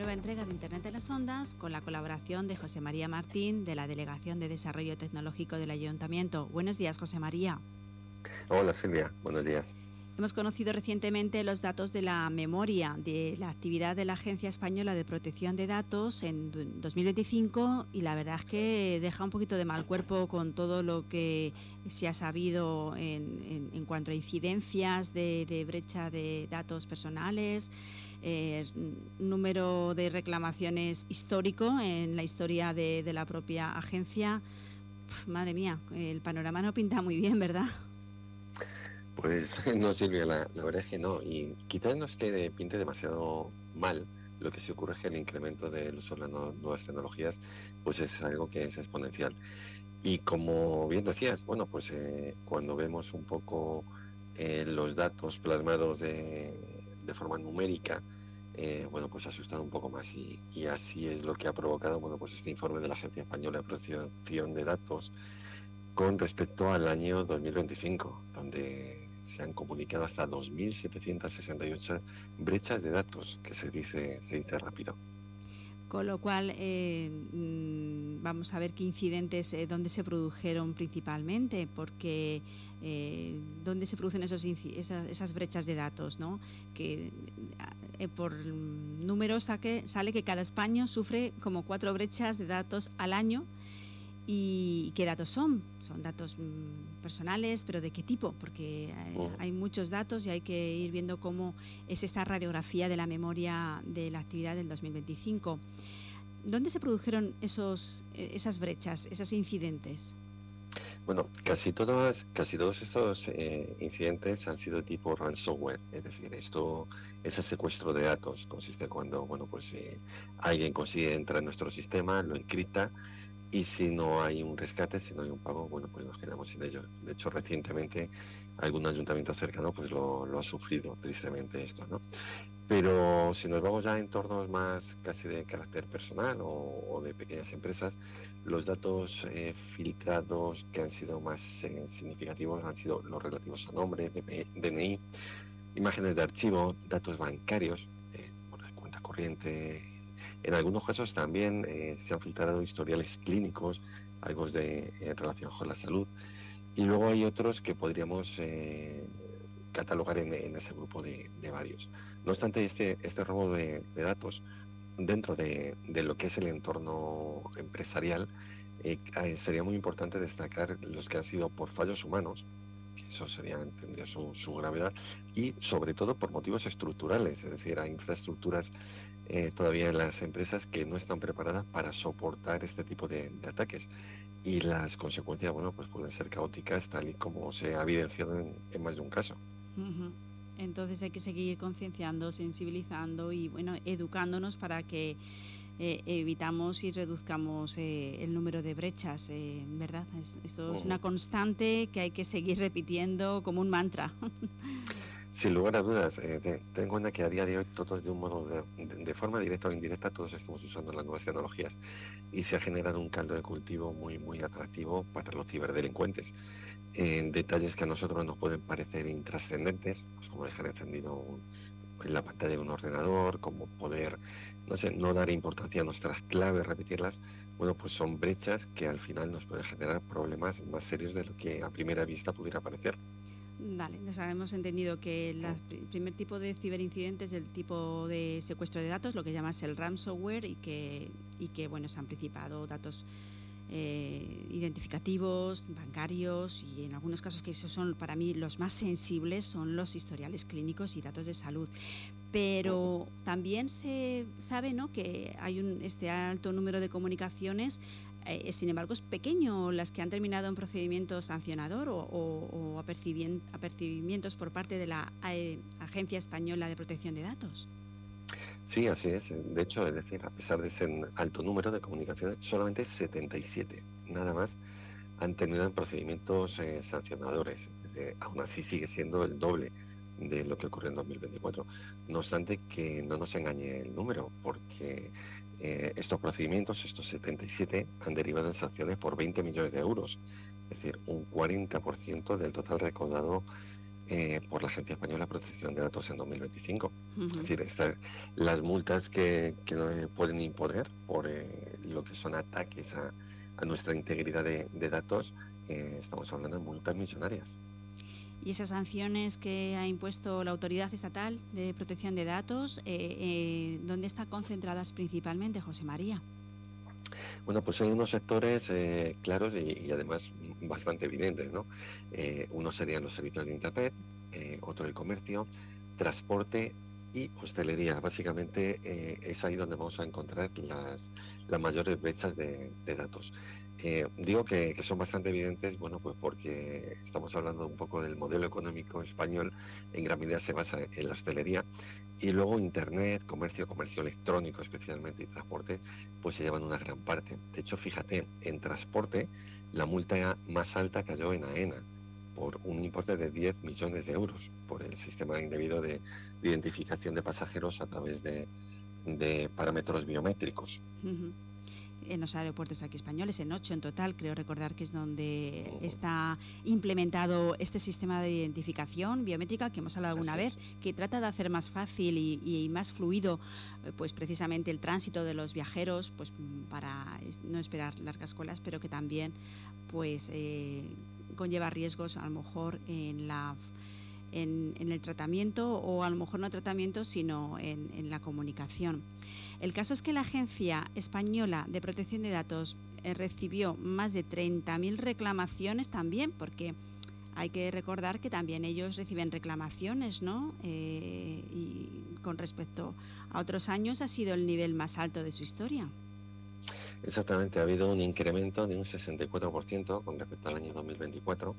nueva entrega de Internet de las Ondas con la colaboración de José María Martín de la Delegación de Desarrollo Tecnológico del Ayuntamiento. Buenos días, José María. Hola Silvia, buenos días. Hemos conocido recientemente los datos de la memoria de la actividad de la Agencia Española de Protección de Datos en 2025 y la verdad es que deja un poquito de mal cuerpo con todo lo que se ha sabido en cuanto a incidencias de brecha de datos personales, número de reclamaciones histórico en la historia de la propia agencia. Madre mía, el panorama no pinta muy bien, ¿verdad? Pues no, Silvia, la verdad es que no. Y quizás no es que pinte demasiado mal. Lo que sí ocurre es que el incremento del uso de las nuevas tecnologías pues es algo que es exponencial. Y como bien decías, bueno, pues cuando vemos un poco los datos plasmados de forma numérica, bueno, pues ha asustado un poco más. Y así es lo que ha provocado, bueno, pues este informe de la Agencia Española de Protección de Datos con respecto al año 2025, donde se han comunicado hasta 2.768 brechas de datos, que se dice rápido. Con lo cual, vamos a ver qué incidentes, dónde se produjeron principalmente, porque dónde se producen esas brechas de datos, ¿no? Que por números sale que cada español sufre como 4 brechas de datos al año. ¿Y qué datos son? Son datos personales, pero ¿de qué tipo? Porque hay muchos datos y hay que ir viendo cómo es esta radiografía de la memoria de la actividad del 2025. ¿Dónde se produjeron esas brechas, esos incidentes? Bueno, casi todos estos incidentes han sido tipo ransomware, es decir, esto es el secuestro de datos. Consiste cuando, bueno, pues alguien consigue entrar en nuestro sistema, lo encripta. Y si no hay un rescate, si no hay un pago, bueno, pues nos quedamos sin ello. De hecho, recientemente algún ayuntamiento cercano pues lo ha sufrido tristemente esto, ¿no? Pero si nos vamos ya a entornos más casi de carácter personal o de pequeñas empresas, los datos filtrados que han sido más significativos han sido los relativos a nombre, DNI, imágenes de archivo, datos bancarios, bueno, de cuenta corriente. En algunos casos también se han filtrado historiales clínicos, algo en relación con la salud, y luego hay otros que podríamos catalogar en ese grupo de varios. No obstante, este robo de datos dentro de lo que es el entorno empresarial, sería muy importante destacar los que han sido por fallos humanos, que eso tendría su gravedad, y sobre todo por motivos estructurales, es decir, hay infraestructuras todavía en las empresas que no están preparadas para soportar este tipo de ataques. Y las consecuencias, bueno, pues pueden ser caóticas, tal y como se ha evidenciado en más de un caso. Uh-huh. Entonces hay que seguir concienciando, sensibilizando y, bueno, educándonos para que evitamos y reduzcamos el número de brechas, ¿verdad? Esto es una constante que hay que seguir repitiendo como un mantra. Sin lugar a dudas, ten en cuenta que a día de hoy todos de un modo de forma directa o indirecta todos estamos usando las nuevas tecnologías y se ha generado un caldo de cultivo muy muy atractivo para los ciberdelincuentes. Detalles que a nosotros nos pueden parecer intrascendentes, pues como dejar encendido en la pantalla de un ordenador, como poder, no sé, no dar importancia a nuestras claves, repetirlas, bueno, pues son brechas que al final nos pueden generar problemas más serios de lo que a primera vista pudiera parecer. Vale, nos hemos entendido que el primer tipo de ciberincidente es el tipo de secuestro de datos, lo que llamas el ransomware, y que bueno, se han principado datos identificativos, bancarios, y en algunos casos, que esos son para mí los más sensibles, son los historiales clínicos y datos de salud. Pero también se sabe, ¿no?, que hay este alto número de comunicaciones, sin embargo es pequeño, las que han terminado en procedimiento sancionador o apercibimientos por parte de la Agencia Española de Protección de Datos. Sí, así es. De hecho, es decir, a pesar de ese alto número de comunicaciones, solamente 77, nada más, han terminado en procedimientos sancionadores. Aún así sigue siendo el doble de lo que ocurrió en 2024. No obstante, que no nos engañe el número, porque estos procedimientos, estos 77, han derivado en sanciones por 20 millones de euros. Es decir, un 40% del total recaudado por la Agencia Española de Protección de Datos en 2025. Es Ujú. decir, las multas que nos pueden imponer por lo que son ataques a nuestra integridad de datos, estamos hablando de multas millonarias. Y esas sanciones que ha impuesto la Autoridad Estatal de Protección de Datos, ¿dónde están concentradas principalmente, José María? Bueno, pues hay unos sectores claros y además bastante evidentes, ¿no? Uno serían los servicios de Internet, otro el comercio, transporte y hostelería. Básicamente es ahí donde vamos a encontrar las mayores brechas de datos. Digo que son bastante evidentes, bueno, pues porque estamos hablando un poco del modelo económico español, en gran medida se basa en la hostelería, y luego Internet, comercio electrónico especialmente y transporte, pues se llevan una gran parte. De hecho, fíjate, en transporte la multa más alta cayó en AENA por un importe de 10 millones de euros por el sistema indebido de identificación de pasajeros a través de parámetros biométricos. Ujú. En los aeropuertos aquí españoles, en 8 en total, creo recordar que es donde está implementado este sistema de identificación biométrica que hemos hablado alguna Así vez, es. que trata de hacer más fácil y más fluido pues precisamente el tránsito de los viajeros, pues para no esperar largas colas, pero que también pues conlleva riesgos a lo mejor en el tratamiento, o a lo mejor no tratamiento, sino en la comunicación. El caso es que la Agencia Española de Protección de Datos recibió más de 30.000 reclamaciones también, porque hay que recordar que también ellos reciben reclamaciones, ¿no? Y con respecto a otros años ha sido el nivel más alto de su historia. Exactamente, ha habido un incremento de un 64% con respecto al año 2024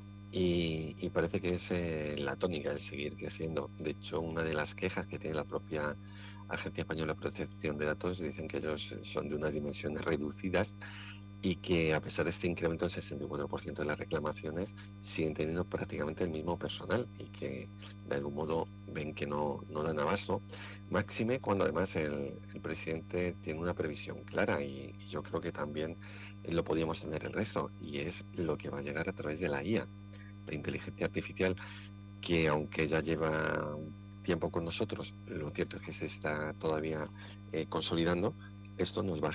y parece que es la tónica el seguir creciendo. De hecho, una de las quejas que tiene la propia Agencia Española de Protección de Datos dicen que ellos son de unas dimensiones reducidas y que a pesar de este incremento del 64% de las reclamaciones siguen teniendo prácticamente el mismo personal y que de algún modo ven que no dan abasto. Máxime cuando además el presidente tiene una previsión clara y yo creo que también lo podíamos tener el resto y es lo que va a llegar a través de la IA, la inteligencia artificial, que aunque ya lleva un tiempo con nosotros, lo cierto es que se está todavía consolidando. Esto nos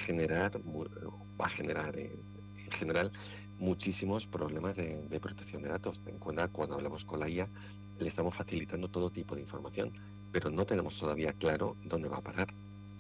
va a generar en general muchísimos problemas de protección de datos. Ten en cuenta, cuando hablamos con la IA, le estamos facilitando todo tipo de información, pero no tenemos todavía claro dónde va a parar.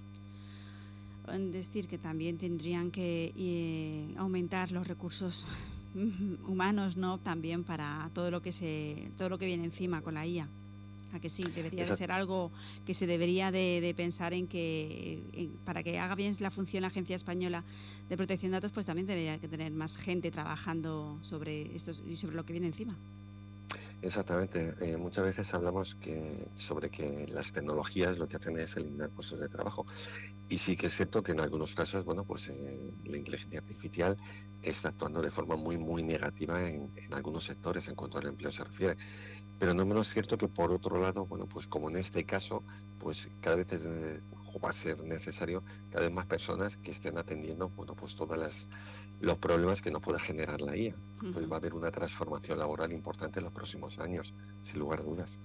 Es decir, que también tendrían que aumentar los recursos humanos, ¿no? También para todo lo que viene encima con la IA. A que sí, debería de Esa, ser algo que se debería de pensar en que para que haga bien la función la Agencia Española de Protección de Datos, pues también debería que tener más gente trabajando sobre esto y sobre lo que viene encima. Exactamente. Muchas veces hablamos sobre que las tecnologías lo que hacen es eliminar puestos de trabajo. Y sí que es cierto que en algunos casos, bueno, pues la inteligencia artificial está actuando de forma muy negativa en algunos sectores en cuanto al empleo se refiere. Pero no menos cierto que por otro lado, bueno, pues como en este caso, pues cada vez o va a ser necesario cada vez más personas que estén atendiendo, bueno, pues los problemas que nos pueda generar la IA. Entonces Uh-huh. va a haber una transformación laboral importante en los próximos años, sin lugar a dudas.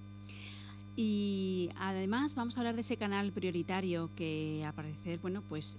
Y además vamos a hablar de ese canal prioritario que al parecer, bueno, pues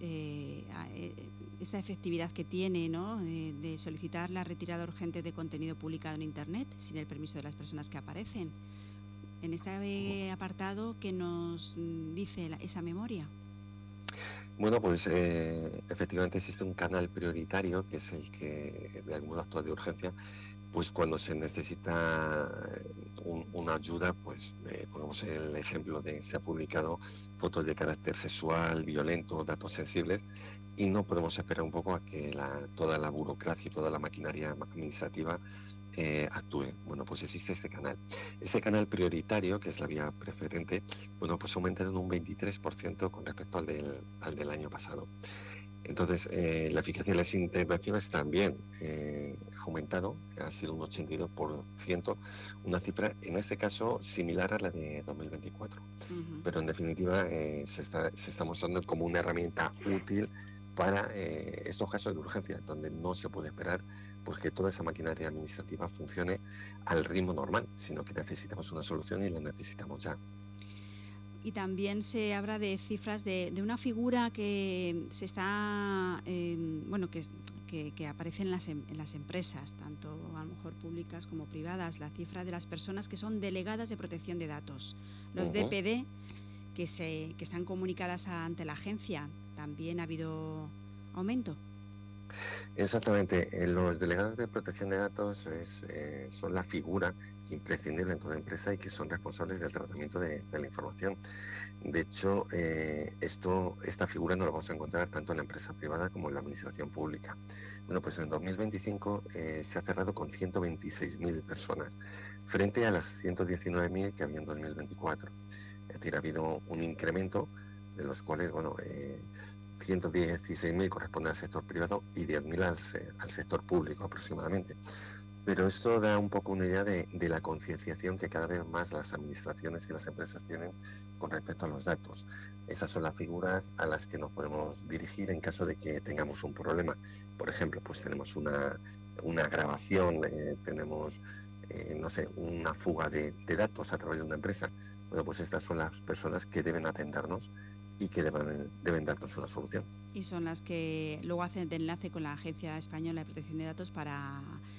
esa efectividad que tiene, ¿no? De solicitar la retirada urgente de contenido publicado en Internet sin el permiso de las personas que aparecen. En este apartado, ¿qué nos dice esa memoria? Bueno, pues efectivamente existe un canal prioritario que es el que de algún modo actúa de urgencia, pues cuando se necesita una ayuda, pues pongamos el ejemplo de se ha publicado fotos de carácter sexual, violento, datos sensibles, y no podemos esperar un poco a que toda la burocracia y toda la maquinaria administrativa actúe. Bueno, pues existe este canal. Este canal prioritario, que es la vía preferente, bueno, pues aumenta en un 23% con respecto al del año pasado. Entonces, la eficacia de las intervenciones también ha aumentado, ha sido un 82%, una cifra en este caso similar a la de 2024. Uh-huh. Pero en definitiva se está mostrando como una herramienta útil para estos casos de urgencia, donde no se puede esperar pues que toda esa maquinaria administrativa funcione al ritmo normal, sino que necesitamos una solución y la necesitamos ya. Y también se habla de cifras de una figura que se está, que aparece en las empresas, tanto a lo mejor públicas como privadas, la cifra de las personas que son delegadas de protección de datos, los DPD, que están comunicadas ante la agencia. También ha habido aumento. Exactamente, los delegados de protección de datos son la figura imprescindible en toda empresa y que son responsables del tratamiento de la información. De hecho, esta figura no la vamos a encontrar tanto en la empresa privada como en la administración pública. Bueno, pues en 2025 se ha cerrado con 126.000 personas, frente a las 119.000 que había en 2024. Es decir, ha habido un incremento, de los cuales, 116.000 corresponden al sector privado y 10.000 al sector público aproximadamente. Pero esto da un poco una idea de la concienciación que cada vez más las administraciones y las empresas tienen con respecto a los datos. Esas son las figuras a las que nos podemos dirigir en caso de que tengamos un problema. Por ejemplo, pues tenemos una grabación, tenemos, una fuga de datos a través de una empresa. Bueno, pues estas son las personas que deben atendernos y que deben darnos una solución. Y son las que luego hacen de enlace con la Agencia Española de Protección de Datos para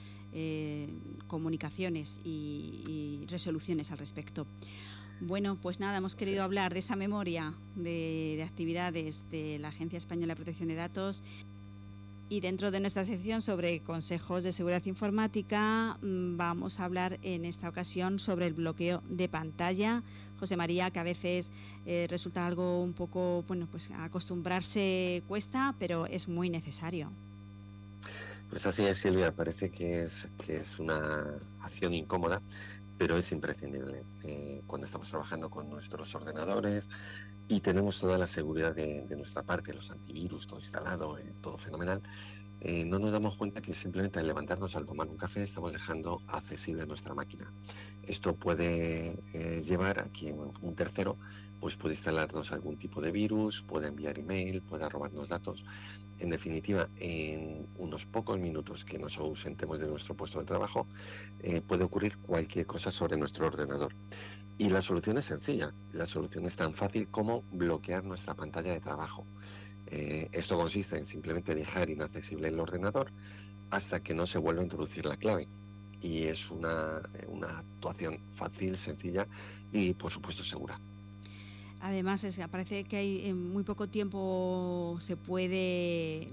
comunicaciones y resoluciones al respecto. Bueno, pues nada, hemos querido hablar de esa memoria de actividades de la Agencia Española de Protección de Datos, y dentro de nuestra sección sobre consejos de seguridad informática vamos a hablar en esta ocasión sobre el bloqueo de pantalla. José María, que a veces resulta algo un poco, pues acostumbrarse cuesta, pero es muy necesario. Pues así es, Silvia, parece que es una acción incómoda, pero es imprescindible. Cuando estamos trabajando con nuestros ordenadores y tenemos toda la seguridad de nuestra parte, los antivirus, todo instalado, todo fenomenal, no nos damos cuenta que simplemente al levantarnos al tomar un café estamos dejando accesible nuestra máquina. Esto puede llevar a que un tercero pues puede instalarnos algún tipo de virus, puede enviar email, puede robarnos datos. En definitiva, en unos pocos minutos que nos ausentemos de nuestro puesto de trabajo, puede ocurrir cualquier cosa sobre nuestro ordenador. Y la solución es sencilla, la solución es tan fácil como bloquear nuestra pantalla de trabajo. Esto consiste en simplemente dejar inaccesible el ordenador hasta que no se vuelva a introducir la clave. Y es una actuación fácil, sencilla y, por supuesto, segura. Además, parece que hay en muy poco tiempo se puede,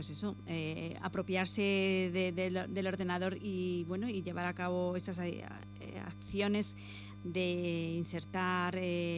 apropiarse del ordenador y llevar a cabo esas acciones de insertar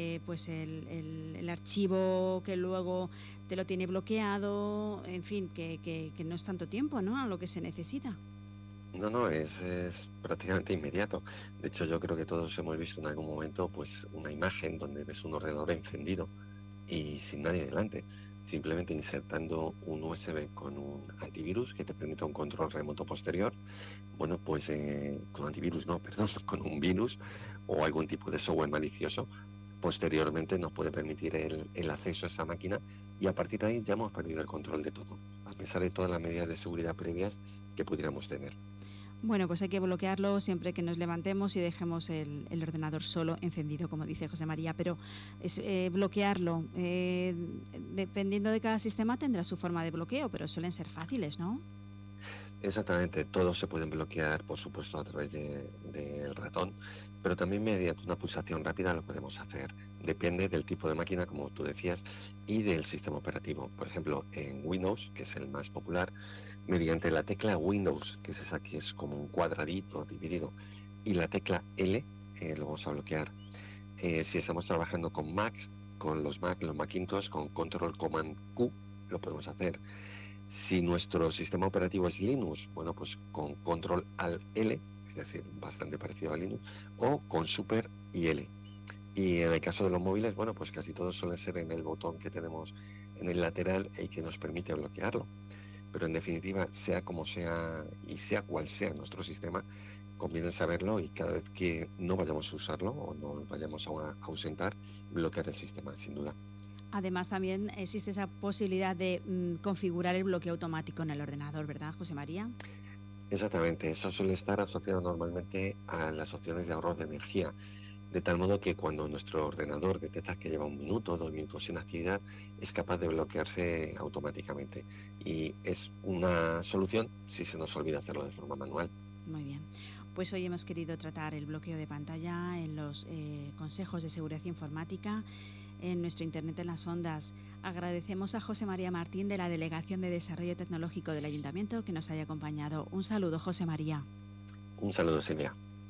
el archivo que luego te lo tiene bloqueado, en fin, que no es tanto tiempo, ¿no?, a lo que se necesita. No, es prácticamente inmediato. De hecho, yo creo que todos hemos visto en algún momento pues una imagen donde ves un ordenador encendido y sin nadie delante, simplemente insertando un USB con un antivirus que te permita un control remoto posterior. Bueno, pues con antivirus no, perdón, con un virus o algún tipo de software malicioso, posteriormente nos puede permitir el acceso a esa máquina y a partir de ahí ya hemos perdido el control de todo, a pesar de todas las medidas de seguridad previas que pudiéramos tener. Bueno, pues hay que bloquearlo siempre que nos levantemos y dejemos el ordenador solo encendido, como dice José María, pero bloquearlo, dependiendo de cada sistema tendrá su forma de bloqueo, pero suelen ser fáciles, ¿no? Exactamente, todos se pueden bloquear, por supuesto, a través del ratón, pero también mediante una pulsación rápida lo podemos hacer. Depende del tipo de máquina, como tú decías, y del sistema operativo. Por ejemplo, en Windows, que es el más popular, mediante la tecla Windows, que es esa que es como un cuadradito dividido, y la tecla L, lo vamos a bloquear. Si estamos trabajando con Macs, con los Macintosh, con Control Command Q, lo podemos hacer. Si nuestro sistema operativo es Linux, bueno, pues con Control Alt L, es decir, bastante parecido a Linux, o con Super y L. Y en el caso de los móviles, bueno, pues casi todo suele ser en el botón que tenemos en el lateral y que nos permite bloquearlo. Pero en definitiva, sea como sea y sea cual sea nuestro sistema, conviene saberlo y cada vez que no vayamos a usarlo o no vayamos a ausentar, bloquear el sistema, sin duda. Además, también existe esa posibilidad de configurar el bloqueo automático en el ordenador, ¿verdad, José María? Exactamente, eso suele estar asociado normalmente a las opciones de ahorro de energía, de tal modo que cuando nuestro ordenador detecta que lleva 1 minuto o 2 minutos sin actividad, es capaz de bloquearse automáticamente. Y es una solución si se nos olvida hacerlo de forma manual. Muy bien. Pues hoy hemos querido tratar el bloqueo de pantalla en los consejos de seguridad informática en nuestro Internet en las Ondas. Agradecemos a José María Martín de la Delegación de Desarrollo Tecnológico del Ayuntamiento que nos haya acompañado. Un saludo, José María. Un saludo, Silvia.